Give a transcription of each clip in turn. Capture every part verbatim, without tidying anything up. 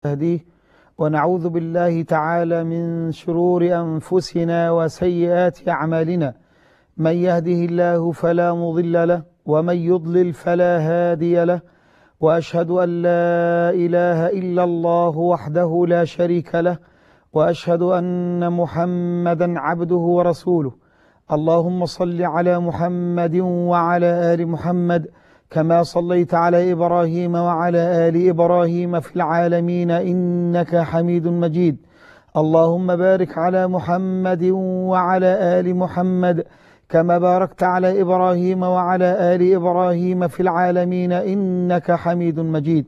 نهديه ونعوذ بالله تعالى من شرور أنفسنا وسيئات أعمالنا. من يهده الله فلا مضل له ومن يضلل فلا هادي له، وأشهد أن لا إله إلا الله وحده لا شريك له، وأشهد أن محمدا عبده ورسوله. اللهم صل على محمد وعلى آل محمد كما صليت على إبراهيم وعلى آل إبراهيم في العالمين إنك حميد مجيد. اللهم بارك على محمد وعلى آل محمد كما باركت على إبراهيم وعلى آل إبراهيم في العالمين إنك حميد مجيد.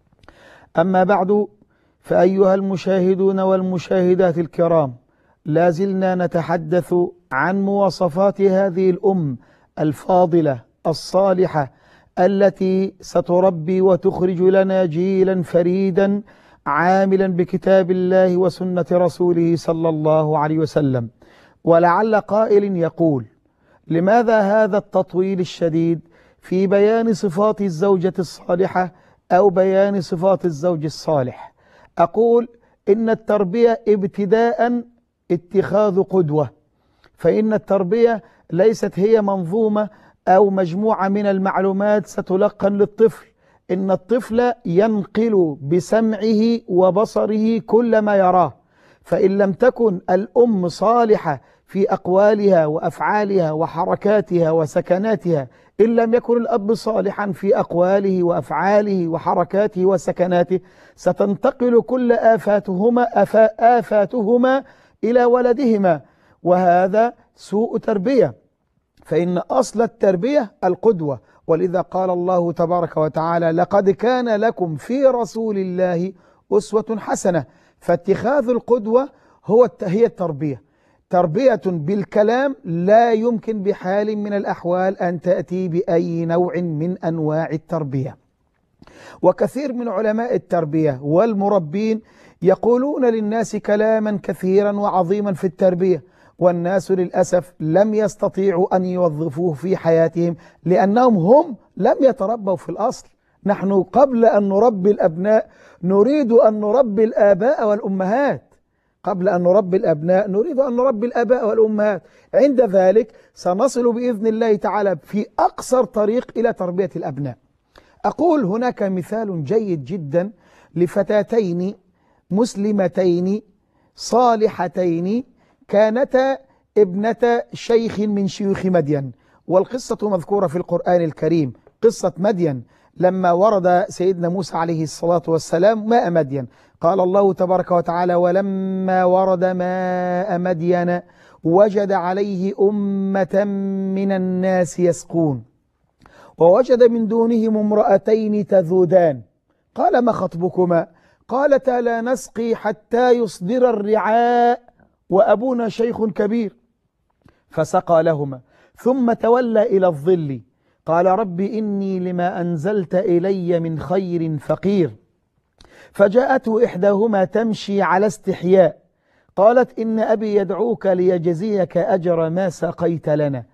أما بعد، فأيها المشاهدون والمشاهدات الكرام، لا زلنا نتحدث عن مواصفات هذه الأم الفاضلة الصالحة التي ستربي وتخرج لنا جيلا فريدا عاملا بكتاب الله وسنة رسوله صلى الله عليه وسلم. ولعل قائل يقول: لماذا هذا التطويل الشديد في بيان صفات الزوجة الصالحة أو بيان صفات الزوج الصالح؟ أقول إن التربية ابتداء اتخاذ قدوة، فإن التربية ليست هي منظومة أو مجموعة من المعلومات ستلقن للطفل. إن الطفل ينقل بسمعه وبصره كل ما يراه، فإن لم تكن الأم صالحة في أقوالها وأفعالها وحركاتها وسكناتها، إن لم يكن الأب صالحا في أقواله وأفعاله وحركاته وسكناته، ستنتقل كل آفاتهما آفا آفاتهما إلى ولدهما، وهذا سوء تربية. فإن أصل التربية القدوة، ولذا قال الله تبارك وتعالى: لقد كان لكم في رسول الله أسوة حسنة. فاتخاذ القدوة هو هي التربية. تربية بالكلام لا يمكن بحال من الأحوال أن تأتي بأي نوع من أنواع التربية. وكثير من علماء التربية والمربين يقولون للناس كلاما كثيرا وعظيما في التربية، والناس للأسف لم يستطيعوا أن يوظفوه في حياتهم، لأنهم هم لم يتربوا في الأصل. نحن قبل أن نربي الأبناء نريد أن نربي الآباء والأمهات. قبل أن نربي الأبناء نريد أن نربي الآباء والأمهات. عند ذلك سنصل بإذن الله تعالى في أقصر طريق إلى تربية الأبناء. أقول هناك مثال جيد جدا لفتاتين مسلمتين صالحتين كانتا ابنة شيخ من شيوخ مدين، والقصة مذكورة في القرآن الكريم، قصة مدين لما ورد سيدنا موسى عليه الصلاة والسلام ماء مدين. قال الله تبارك وتعالى: ولما ورد ماء مدين وجد عليه أمة من الناس يسقون ووجد من دونهم امرأتين تذودان قال: ما خطبكما؟ قالتا: لا نسقي حتى يصدر الرعاء وأبونا شيخ كبير. فسقى لهما ثم تولى إلى الظل قال: رب إني لما أنزلت إلي من خير فقير. فجاءته إحداهما تمشي على استحياء قالت: إن أبي يدعوك ليجزيك أجر ما سقيت لنا.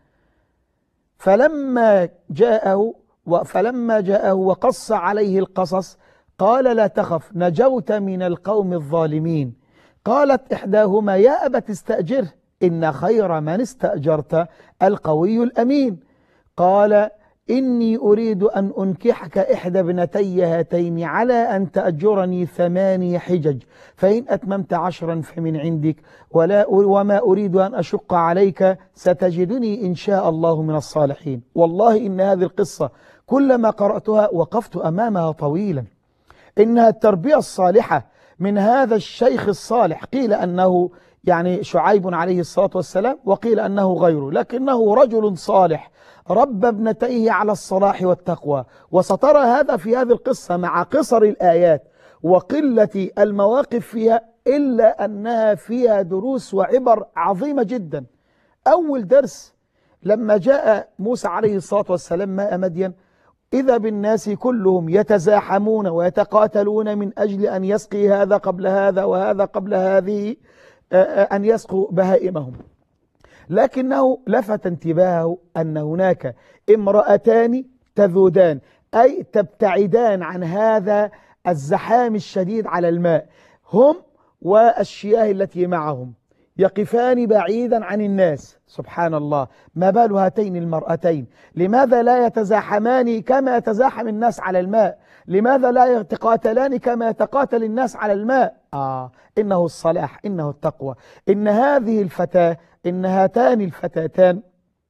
فلما جاءه فلما جاءه وقص عليه القصص قال: لا تخف نجوت من القوم الظالمين. قالت إحداهما: يا أبت استأجره إن خير من استأجرت القوي الأمين. قال: إني أريد أن أنكحك إحدى ابنتي هاتين على أن تأجرني ثماني حجج، فإن أتممت عشرا فمن عندك، ولا وما أريد أن أشق عليك، ستجدني إن شاء الله من الصالحين. والله إن هذه القصة كلما قرأتها وقفت أمامها طويلا. إنها التربية الصالحة من هذا الشيخ الصالح. قيل أنه يعني شعيب عليه الصلاة والسلام، وقيل أنه غيره، لكنه رجل صالح رب ابنتيه على الصلاح والتقوى. وسترى هذا في هذه القصة مع قصر الآيات وقلة المواقف فيها، إلا أنها فيها دروس وعبر عظيمة جدا. أول درس: لما جاء موسى عليه الصلاة والسلام ماء مدين، إذا بالناس كلهم يتزاحمون ويتقاتلون من أجل أن يسقي هذا قبل هذا وهذا قبل هذه، أن يسقوا بهائمهم. لكنه لفت انتباهه أن هناك امرأتان تذودان، أي تبتعدان عن هذا الزحام الشديد على الماء، هم والشياه التي معهم يقفان بعيدا عن الناس. سبحان الله، ما بال هاتين المرأتين؟ لماذا لا يتزاحمان كما يتزاحم الناس على الماء؟ لماذا لا يتقاتلان كما يتقاتل الناس على الماء؟ آه إنه الصلاح، إنه التقوى. إن هذه الفتاة، إن هاتان الفتاتان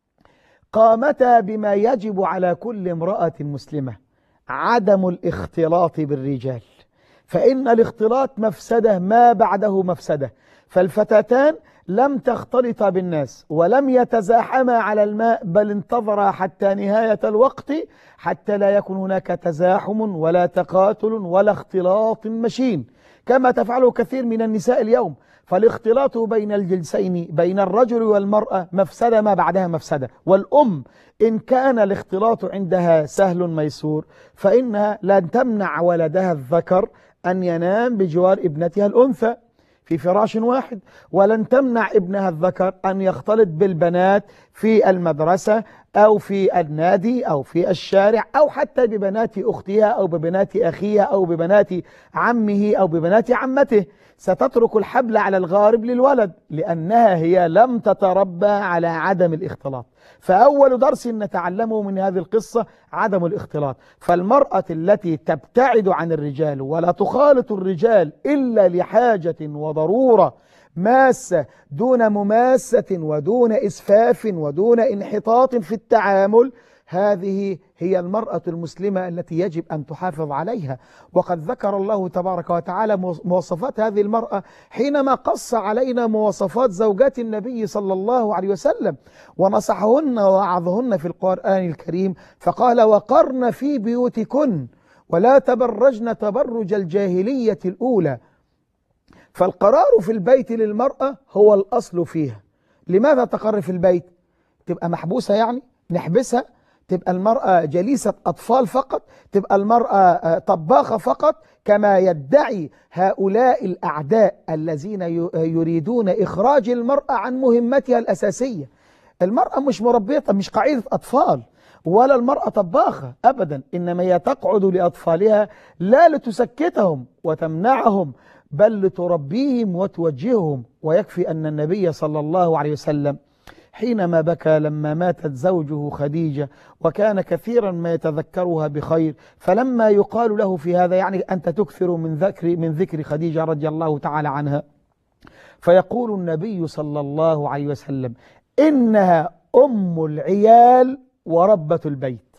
قامتا بما يجب على كل امرأة مسلمة: عدم الاختلاط بالرجال، فإن الاختلاط مفسدة ما بعده مفسدة. فالفتاتان لم تختلطا بالناس ولم يتزاحما على الماء، بل انتظرا حتى نهاية الوقت حتى لا يكون هناك تزاحم ولا تقاتل ولا اختلاط مشين كما تفعله كثير من النساء اليوم. فالاختلاط بين الجنسين بين الرجل والمرأة مفسدة ما بعدها مفسدة. والأم إن كان الاختلاط عندها سهل ميسور فإنها لن تمنع ولدها الذكر أن ينام بجوار ابنتها الأنثى في فراش واحد، ولن تمنع ابنها الذكر أن يختلط بالبنات في المدرسة أو في النادي أو في الشارع أو حتى ببنات أختها أو ببنات أخيها أو ببنات عمه أو ببنات عمته. ستترك الحبل على الغارب للولد لأنها هي لم تتربى على عدم الاختلاط. فأول درس نتعلمه من هذه القصة عدم الاختلاط. فالمرأة التي تبتعد عن الرجال ولا تخالط الرجال إلا لحاجة وضرورة ماسة دون مماسة ودون إسفاف ودون انحطاط في التعامل، هذه هي المرأة المسلمة التي يجب أن تحافظ عليها. وقد ذكر الله تبارك وتعالى مواصفات هذه المرأة حينما قص علينا مواصفات زوجات النبي صلى الله عليه وسلم ونصحهن ووعظهن في القرآن الكريم، فقال: وقرن في بيوتكن ولا تبرجن تبرج الجاهلية الأولى. فالقرار في البيت للمرأة هو الأصل فيها. لماذا تقر في البيت؟ تبقى محبوسة يعني؟ نحبسها؟ تبقى المرأة جليسة أطفال فقط؟ تبقى المرأة طباخة فقط كما يدعي هؤلاء الأعداء الذين يريدون إخراج المرأة عن مهمتها الأساسية؟ المرأة مش مربية، مش قاعدة أطفال، ولا المرأة طباخة أبدا، إنما هي تقعد لأطفالها لا لتسكتهم وتمنعهم بل لتربيهم وتوجههم. ويكفي أن النبي صلى الله عليه وسلم حينما بكى لما ماتت زوجه خديجة وكان كثيرا ما يتذكرها بخير، فلما يقال له في هذا يعني أنت تكثر من ذكر من ذكر خديجة رضي الله تعالى عنها، فيقول النبي صلى الله عليه وسلم: إنها أم العيال وربة البيت.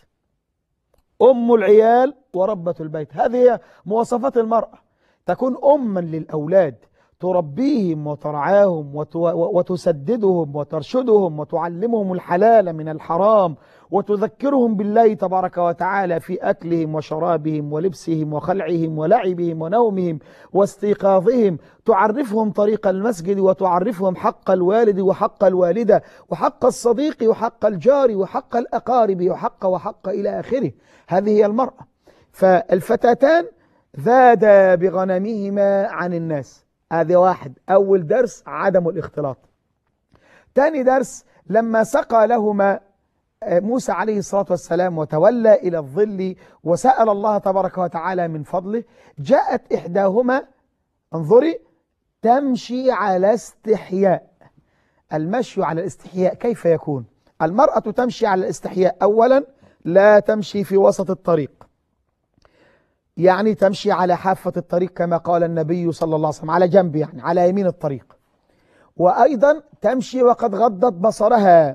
أم العيال وربة البيت، هذه هي مواصفات المرأة. تكون أما للأولاد تربيهم وترعاهم وتسددهم وترشدهم وتعلمهم الحلال من الحرام وتذكرهم بالله تبارك وتعالى في أكلهم وشرابهم ولبسهم وخلعهم ولعبهم ونومهم واستيقاظهم، تعرفهم طريق المسجد وتعرفهم حق الوالد وحق الوالدة وحق الصديق وحق الجار وحق الأقارب وحق وحق إلى آخره. هذه هي المرأة. فالفتاتان ذادا بغنمهما عن الناس. هذا واحد، أول درس عدم الاختلاط. ثاني درس لما سقى لهما موسى عليه الصلاة والسلام وتولى إلى الظل وسأل الله تبارك وتعالى من فضله، جاءت إحداهما، انظري، تمشي على استحياء. المشي على الاستحياء كيف يكون؟ المرأة تمشي على الاستحياء. أولا لا تمشي في وسط الطريق، يعني تمشي على حافة الطريق كما قال النبي صلى الله عليه وسلم، على جنب يعني على يمين الطريق. وأيضا تمشي وقد غضت بصرها،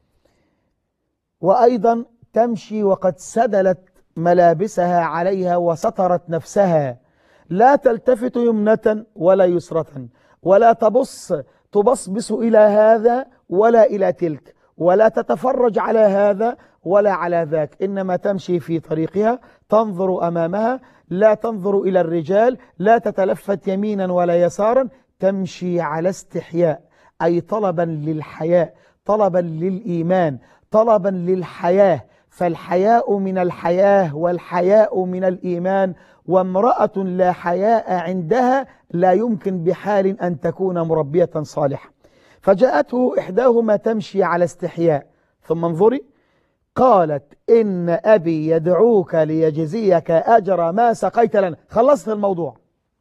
وأيضا تمشي وقد سدلت ملابسها عليها وسترت نفسها، لا تلتفت يمنة ولا يسرة، ولا تبص تبصبص إلى هذا ولا إلى تلك، ولا تتفرج على هذا ولا على ذاك، إنما تمشي في طريقها، تنظر أمامها، لا تنظر إلى الرجال، لا تتلفت يمينا ولا يسارا، تمشي على استحياء، أي طلبا للحياء، طلبا للإيمان، طلبا للحياة. فالحياء من الحياة والحياء من الإيمان، وامرأة لا حياء عندها لا يمكن بحال أن تكون مربية صالحة. فجاءته إحداهما تمشي على استحياء، ثم انظري، قالت إن أبي يدعوك ليجزيك أجر ما سقيت لنا. خلصت الموضوع،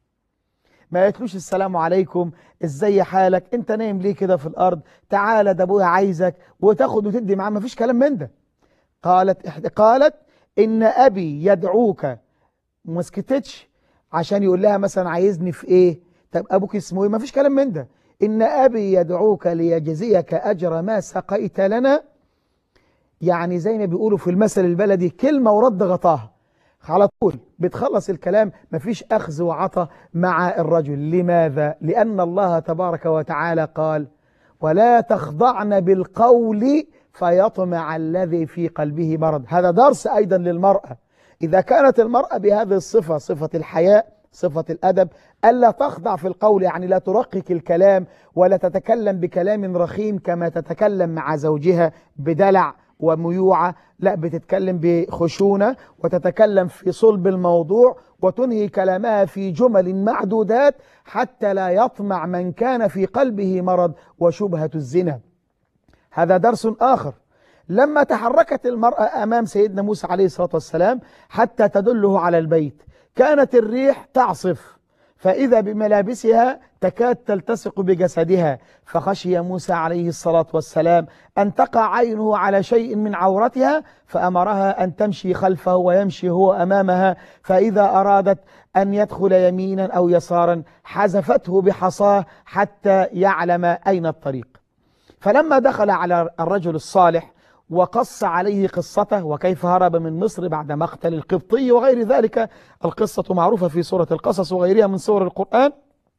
ما قالتلوش السلام عليكم ازاي حالك، انت نايم ليه كده في الارض، تعالى ده ابويا عايزك، وتاخد وتدي معاه، ما فيش كلام من ده. قالت قالت ان ابي يدعوك، وما سكتتش عشان يقول لها مثلا عايزني في ايه، طب ابوك اسمه ايه، ما فيش كلام من ده. ان ابي يدعوك ليجزيك اجر ما سقيت لنا، يعني زي ما بيقولوا في المثل البلدي كلمه ورد غطاها، على طول بتخلص الكلام، مفيش أخذ وعطى مع الرجل. لماذا؟ لأن الله تبارك وتعالى قال ولا تخضعن بالقول فيطمع الذي في قلبه مرض. هذا درس أيضا للمرأة، إذا كانت المرأة بهذه الصفة، صفة الحياء، صفة الأدب، ألا تخضع في القول، يعني لا ترقق الكلام ولا تتكلم بكلام رخيم كما تتكلم مع زوجها بدلع وميوعة، لا، بتتكلم بخشونة وتتكلم في صلب الموضوع وتنهي كلامها في جمل معدودات حتى لا يطمع من كان في قلبه مرض وشبهة الزنا. هذا درس آخر. لما تحركت المرأة أمام سيدنا موسى عليه الصلاة والسلام حتى تدله على البيت، كانت الريح تعصف، فإذا بملابسها تكاد تلتصق بجسدها، فخشي موسى عليه الصلاة والسلام أن تقع عينه على شيء من عورتها، فأمرها أن تمشي خلفه ويمشي هو أمامها، فإذا أرادت أن يدخل يمينا أو يسارا حذفته بحصاه حتى يعلم أين الطريق. فلما دخل على الرجل الصالح وقص عليه قصته وكيف هرب من مصر بعد مقتل القبطي وغير ذلك، القصة معروفة في سورة القصص وغيرها من سور القرآن،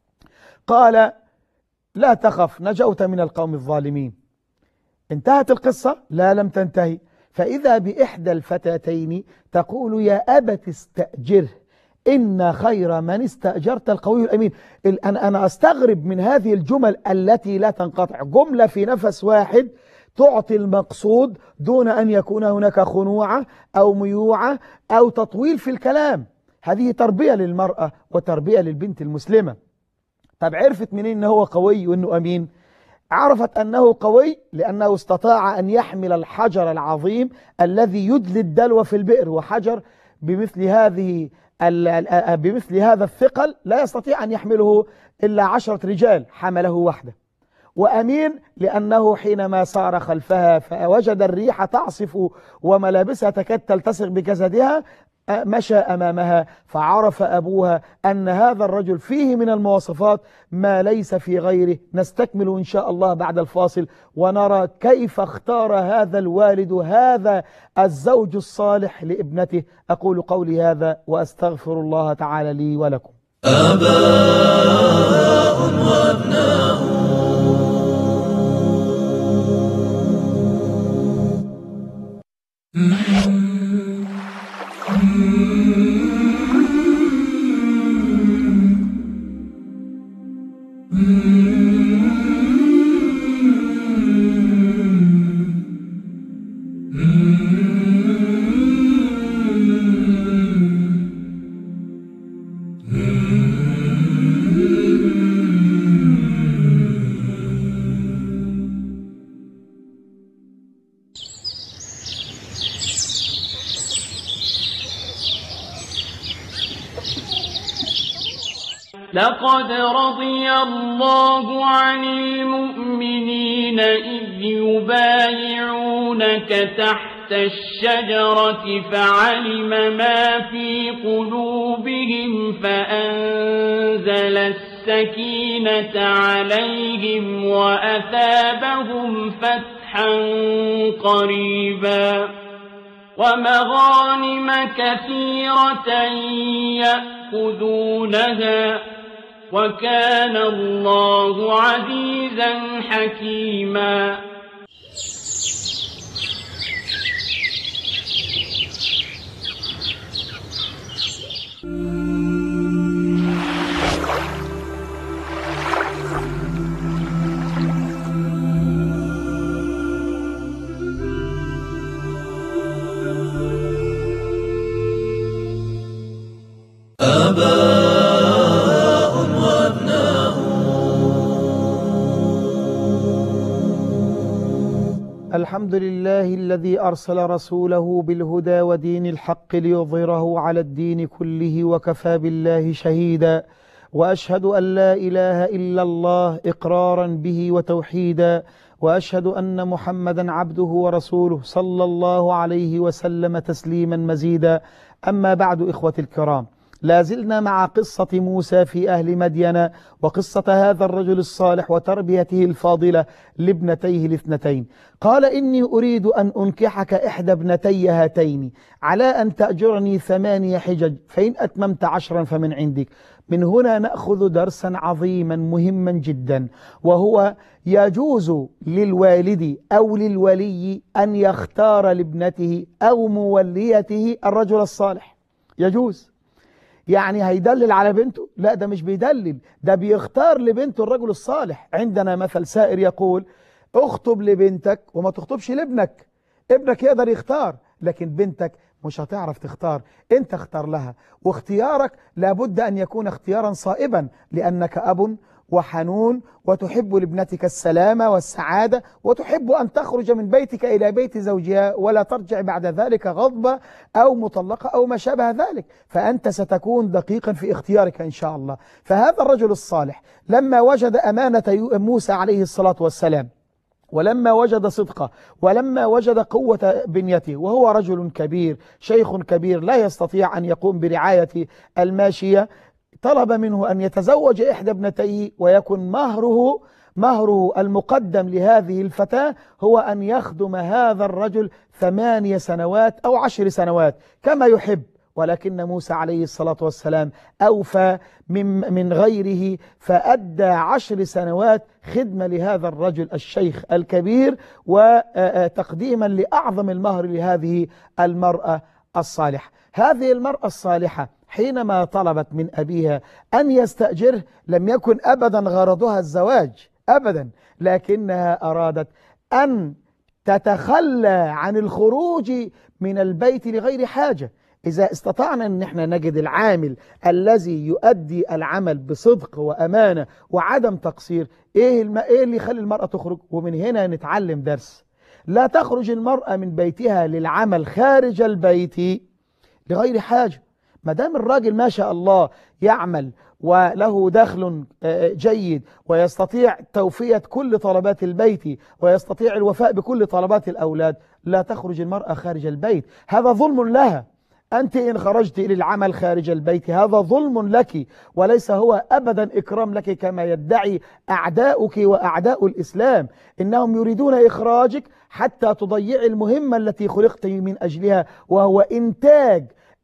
قال لا تخف نجوت من القوم الظالمين. انتهت القصة؟ لا، لم تنتهي. فإذا بإحدى الفتاتين تقول يا أبت استأجره إن خير من استأجرت القوي الأمين. أنا أنا أستغرب من هذه الجمل التي لا تنقطع، جملة في نفس واحد تعطي المقصود دون أن يكون هناك خنوعة أو ميوعة أو تطويل في الكلام. هذه تربية للمرأة وتربية للبنت المسلمة. طب عرفت منين أنه هو قوي وأنه أمين؟ عرفت أنه قوي لأنه استطاع أن يحمل الحجر العظيم الذي يدلي الدلو في البئر، وحجر بمثل هذه بمثل هذا الثقل لا يستطيع أن يحمله إلا عشرة رجال، حمله وحده. وأمين لأنه حينما سار خلفها فوجد الريح تعصف وملابسها تكاد تلتصق بجسدها مشى أمامها، فعرف أبوها أن هذا الرجل فيه من المواصفات ما ليس في غيره. نستكمل إن شاء الله بعد الفاصل ونرى كيف اختار هذا الوالد هذا الزوج الصالح لابنته. أقول قولي هذا وأستغفر الله تعالى لي ولكم. آباء وأبناء لقد رضي الله عن المؤمنين إذ يبايعونك تحت الشجرة فعلم ما في قلوبهم فأنزل السكينة عليهم وأثابهم فتحا قريبا ومغانم كثيرة يأخذونها وكان الله عزيزا حكيما. آباء وأبناء الحمد لله الذي أرسل رسوله بالهدى ودين الحق ليظهره على الدين كله وكفى بالله شهيدا، وأشهد أن لا إله إلا الله إقرارا به وتوحيدا، وأشهد أن محمدا عبده ورسوله صلى الله عليه وسلم تسليما مزيدا. أما بعد، إخوة الكرام، لازلنا مع قصة موسى في أهل مدين، وقصة هذا الرجل الصالح وتربيته الفاضلة لابنتيه الاثنتين. قال: إني أريد أن أنكحك إحدى ابنتي هاتين على أن تأجرني ثمانية حجج، فإن أتممت عشرا فمن عندك. من هنا نأخذ درسا عظيما مهما جدا، وهو يجوز للوالد أو للولي أن يختار لابنته أو موليته الرجل الصالح. يجوز. يعني هيدلل على بنته؟ لا، ده مش بيدلل، ده بيختار لبنته الرجل الصالح. عندنا مثل سائر يقول: اخطب لبنتك وما تخطبش لابنك. ابنك يقدر يختار، لكن بنتك مش هتعرف تختار، انت اختار لها. واختيارك لابد أن يكون اختيارا صائبا، لأنك أب وحنون وتحب لابنتك السلامة والسعادة، وتحب أن تخرج من بيتك إلى بيت زوجها ولا ترجع بعد ذلك غضبة أو مطلقة أو ما شابه ذلك. فأنت ستكون دقيقا في اختيارك إن شاء الله. فهذا الرجل الصالح لما وجد أمانة موسى عليه الصلاة والسلام، ولما وجد صدقه، ولما وجد قوة بنيته، وهو رجل كبير شيخ كبير لا يستطيع أن يقوم برعاية الماشية، طلب منه أن يتزوج إحدى ابنتيه، ويكن مهره مهره المقدم لهذه الفتاة هو أن يخدم هذا الرجل ثمانية سنوات أو عشر سنوات كما يحب. ولكن موسى عليه الصلاة والسلام أوفى من, من غيره، فأدى عشر سنوات خدمة لهذا الرجل الشيخ الكبير، وتقديما لأعظم المهر لهذه المرأة الصالحة. هذه المرأة الصالحة حينما طلبت من أبيها أن يستأجره لم يكن أبدا غرضها الزواج أبدا، لكنها أرادت أن تتخلى عن الخروج من البيت لغير حاجة. إذا استطعنا أن احنا نجد العامل الذي يؤدي العمل بصدق وأمانة وعدم تقصير، إيه, الم... إيه اللي يخلي المرأة تخرج؟ ومن هنا نتعلم درس: لا تخرج المرأة من بيتها للعمل خارج البيت لغير حاجة. ما دام الراجل ما شاء الله يعمل وله دخل جيد ويستطيع توفية كل طلبات البيت ويستطيع الوفاء بكل طلبات الأولاد، لا تخرج المرأة خارج البيت، هذا ظلم لها. أنت إن خرجت إلى العمل خارج البيت هذا ظلم لك، وليس هو أبدا إكرام لك كما يدعي أعداؤك وأعداء الإسلام. إنهم يريدون إخراجك حتى تضيع المهمة التي خلقت من أجلها، وهو إنتاج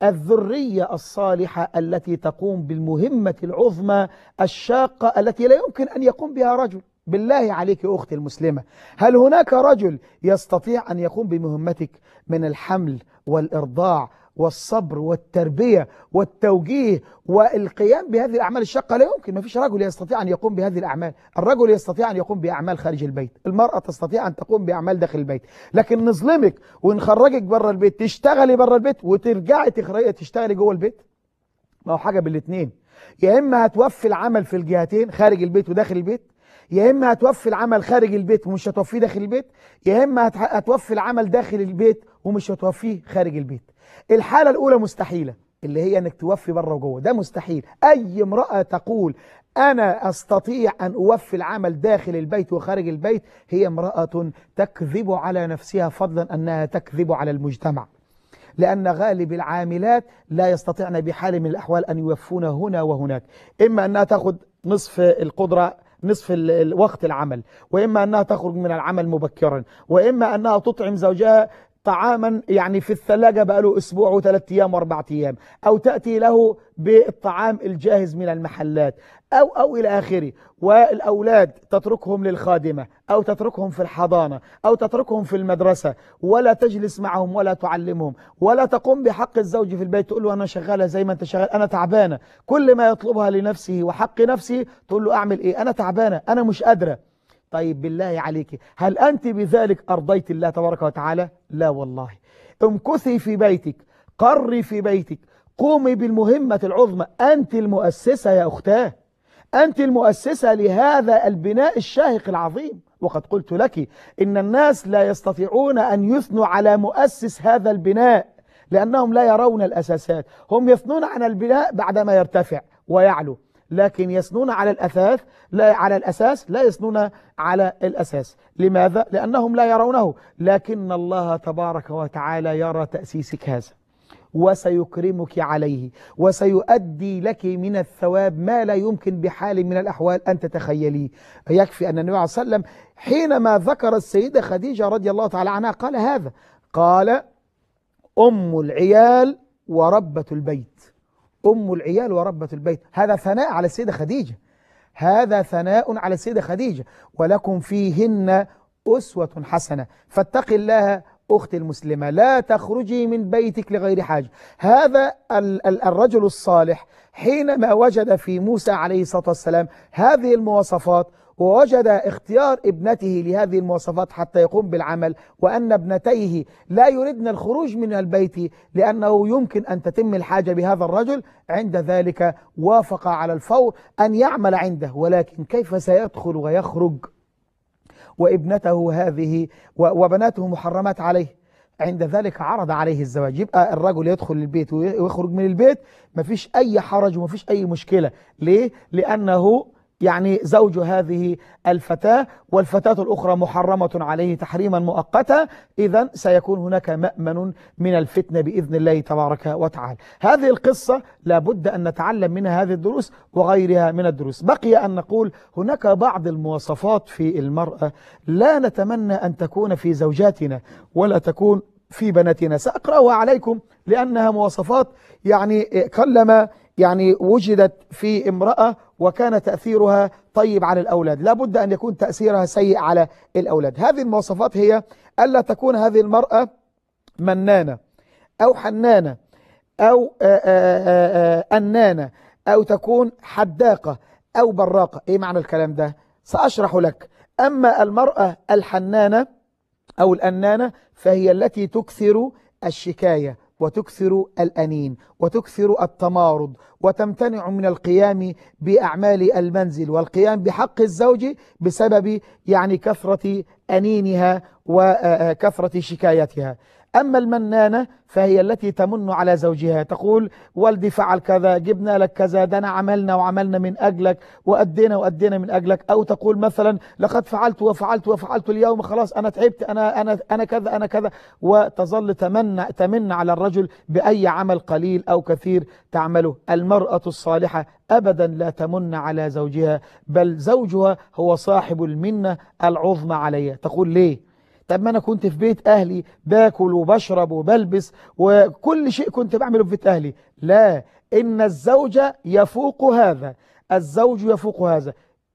الذرية الصالحة التي تقوم بالمهمة العظمى الشاقة التي لا يمكن أن يقوم بها رجل. بالله عليك أختي المسلمة، هل هناك رجل يستطيع أن يقوم بمهمتك من الحمل والإرضاع والصبر والتربية والتوجيه والقيام بهذه الأعمال الشاقة؟ لا يمكن. ما فيش رجل يستطيع أن يقوم بهذه الأعمال. الرجل يستطيع أن يقوم بأعمال خارج البيت، المرأة تستطيع أن تقوم بأعمال داخل البيت. لكن نظلمك ونخرجك بره البيت، تشتغلي بره البيت وترجعي تشتغلي جوه البيت؟ ما هو حاجة بالاثنين: يا إما هتوفي العمل في الجهتين خارج البيت وداخل البيت، يا إما هتوفي العمل خارج البيت ومش هتوفيه داخل البيت، يا إما هتوفي العمل داخل البيت ومش هتوفيه خارج البيت. الحالة الأولى مستحيلة، اللي هي أنك توفي بره وجوه، ده مستحيل. أي امرأة تقول أنا أستطيع أن أوفي العمل داخل البيت وخارج البيت هي امرأة تكذب على نفسها، فضلا أنها تكذب على المجتمع، لأن غالب العاملات لا يستطيعن بحال من الأحوال أن يوفون هنا وهناك. إما أنها تأخذ نصف القدرة، نصف الوقت العمل، وإما أنها تخرج من العمل مبكرا، وإما أنها تطعم زوجها طعاما يعني في الثلاجة بقاله أسبوع وثلاث أيام وأربعة أيام، أو تأتي له بالطعام الجاهز من المحلات، أو أو إلى آخره. والأولاد تتركهم للخادمة، أو تتركهم في الحضانة، أو تتركهم في المدرسة، ولا تجلس معهم ولا تعلمهم، ولا تقوم بحق الزوج في البيت. تقول له أنا شغالة زي ما أنت شغال، أنا تعبانة. كل ما يطلبها لنفسه وحق نفسه تقول له أعمل إيه؟ أنا تعبانة، أنا مش قادرة. طيب بالله عليك، هل أنت بذلك أرضيت الله تبارك وتعالى؟ لا والله. امكثي في بيتك، قري في بيتك، قومي بالمهمة العظمى. أنت المؤسسة يا أختاه، أنت المؤسسة لهذا البناء الشاهق العظيم. وقد قلت لك إن الناس لا يستطيعون أن يثنوا على مؤسس هذا البناء لأنهم لا يرون الأساسات. هم يثنون على البناء بعدما يرتفع ويعلو، لكن يثنون على الأثاث لا على الأساس، لا يثنون على الأساس. لماذا؟ لأنهم لا يرونه، لكن الله تبارك وتعالى يرى تأسيسك هذا وسيكرمك عليه وسيؤدي لك من الثواب ما لا يمكن بحال من الأحوال أن تتخيليه. يكفي أن النبي صلى الله عليه وسلم حينما ذكر السيدة خديجة رضي الله تعالى عنها قال هذا، قال أم العيال وربة البيت. أم العيال وربة البيت، هذا ثناء على السيدة خديجة، هذا ثناء على السيدة خديجة. ولكم فيهن أسوة حسنة، فاتق الله أختي المسلمة، لا تخرجي من بيتك لغير حاجة. هذا الرجل الصالح حينما وجد في موسى عليه الصلاة والسلام هذه المواصفات، ووجد اختيار ابنته لهذه المواصفات حتى يقوم بالعمل، وأن ابنتيه لا يردن الخروج من البيت لأنه يمكن أن تتم الحاجة بهذا الرجل، عند ذلك وافق على الفور أن يعمل عنده. ولكن كيف سيدخل ويخرج وابنته هذه وبناته محرمات عليه؟ عند ذلك عرض عليه الزواج. يبقى الرجل يدخل البيت ويخرج من البيت مفيش أي حرج ومفيش أي مشكلة. ليه؟ لأنه يعني زوج هذه الفتاة، والفتاة الأخرى محرمة عليه تحريما مؤقتا، إذن سيكون هناك مأمن من الفتنة بإذن الله تبارك وتعالى. هذه القصة لابد أن نتعلم منها هذه الدروس وغيرها من الدروس. بقي أن نقول هناك بعض المواصفات في المرأة لا نتمنى أن تكون في زوجاتنا ولا تكون في بناتنا. سأقرأها عليكم لأنها مواصفات يعني كلما يعني وجدت في امرأة وكان تأثيرها طيب على الأولاد، لابد أن يكون تأثيرها سيء على الأولاد. هذه المواصفات هي ألا تكون هذه المرأة منانة أو حنانة أو أنانة أو تكون حداقة أو براقة. إيه معنى الكلام ده؟ سأشرح لك. أما المرأة الحنانة أو الأنانة فهي التي تكثر الشكاية وتكثر الأنين وتكثر التمارض وتمتنع من القيام بأعمال المنزل والقيام بحق الزوج بسبب يعني كثرة أنينها وكثرة شكايتها. أما المنانة فهي التي تمن على زوجها، تقول والدي فعل كذا، جبنا لك كذا، ده أنا عملنا وعملنا من أجلك وأدينا وأدينا من أجلك. أو تقول مثلا لقد فعلت وفعلت وفعلت اليوم، خلاص أنا تعبت، أنا أنا أنا كذا أنا كذا، وتظل تمن تمن على الرجل بأي عمل قليل أو كثير تعمله. المرأة الصالحة أبدا لا تمن على زوجها، بل زوجها هو صاحب المنة العظمى عليها. تقول ليه؟ طب ما أنا كنت في بيت أهلي باكل وبشرب وبلبس وكل شيء كنت بعمله في بيت أهلي. لا، إن الزوج يفوق هذا، الزوج يفوق هذا.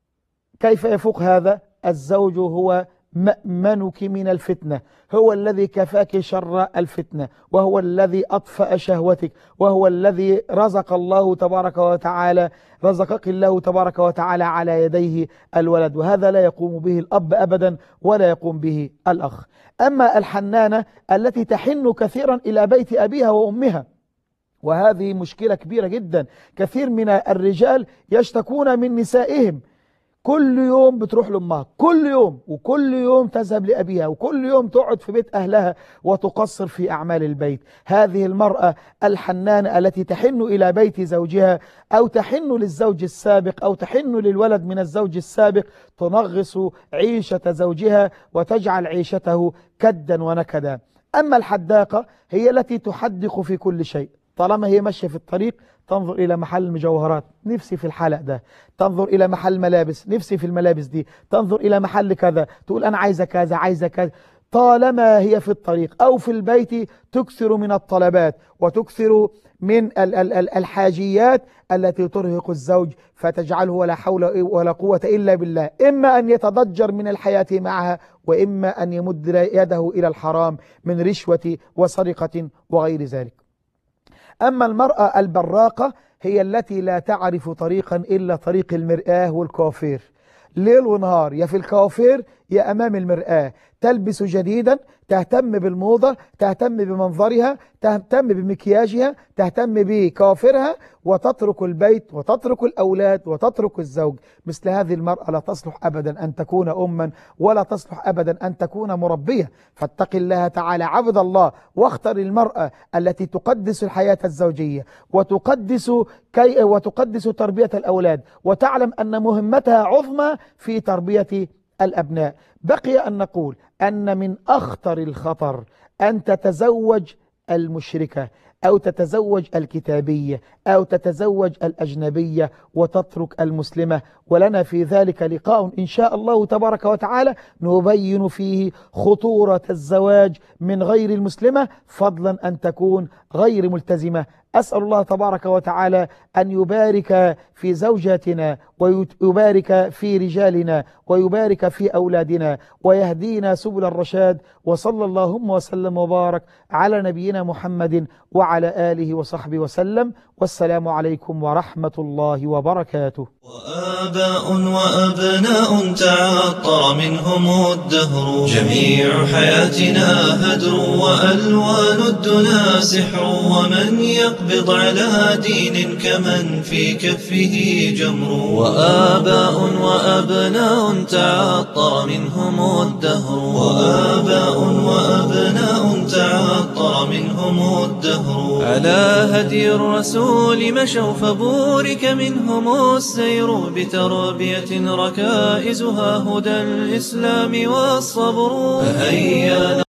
كيف يفوق هذا؟ الزوج هو مأمنك من الفتنة، هو الذي كفاك شر الفتنة، وهو الذي أطفأ شهوتك، وهو الذي رزق الله تبارك وتعالى رزقك الله تبارك وتعالى على يديه الولد، وهذا لا يقوم به الأب أبدا ولا يقوم به الأخ. أما الحنانة التي تحن كثيرا إلى بيت أبيها وأمها، وهذه مشكلة كبيرة جدا. كثير من الرجال يشتكون من نسائهم، كل يوم بتروح لأمها، كل يوم وكل يوم تذهب لأبيها، وكل يوم تقعد في بيت أهلها وتقصر في أعمال البيت. هذه المرأة الحنانة التي تحن إلى بيت زوجها أو تحن للزوج السابق أو تحن للولد من الزوج السابق، تنغص عيشة زوجها وتجعل عيشته كدا ونكدا. أما الحداقة هي التي تحدق في كل شيء، طالما هي ماشية في الطريق تنظر إلى محل مجوهرات، نفسي في الحلق ده، تنظر إلى محل ملابس، نفسي في الملابس دي، تنظر إلى محل كذا، تقول أنا عايزة كذا عايزة كذا. طالما هي في الطريق أو في البيت تكثر من الطلبات وتكثر من الحاجيات التي ترهق الزوج، فتجعله ولا حول ولا قوة إلا بالله، إما أن يتضجر من الحياة معها، وإما أن يمد يده إلى الحرام من رشوة وسرقة وغير ذلك. أما المرأة البراقة هي التي لا تعرف طريقا إلا طريق المرآة والكوافير، ليل ونهار يا في الكوافير هي أمام المرآة، تلبس جديدا، تهتم بالموضة، تهتم بمنظرها، تهتم بمكياجها، تهتم بكوافرها، وتترك البيت وتترك الأولاد وتترك الزوج. مثل هذه المرأة لا تصلح أبدا أن تكون أما، ولا تصلح أبدا أن تكون مربية. فاتق الله تعالى عبد الله، واختر المرأة التي تقدس الحياة الزوجية وتقدس كي وتقدس تربية الأولاد، وتعلم أن مهمتها عظمى في تربية الأبناء. بقي أن نقول أن من أخطر الخطر أن تتزوج المشركة أو تتزوج الكتابية أو تتزوج الأجنبية وتترك المسلمة، ولنا في ذلك لقاء إن شاء الله تبارك وتعالى نبين فيه خطورة الزواج من غير المسلمة، فضلا أن تكون غير ملتزمة. أسأل الله تبارك وتعالى أن يبارك في زوجاتنا ويبارك في رجالنا ويبارك في أولادنا ويهدينا سبل الرشاد، وصلى اللهم وسلم وبارك على نبينا محمد وعلى آله وصحبه وسلم، والسلام عليكم ورحمة الله وبركاته. وآباء وأبناء تعطر منهم الدهر، جميع حياتنا هدر وألوان الدنا سحر، ومن يقبض على دين كمن في كفه جمر. وآباء وأبناء تعطر منهم الدهر، وآباء وأبناء تعطر منهم الدهر، على هدي الرسول مشوا فبورك منهم السير، بتربية ركائزها هدى الإسلام والصبر. فهيا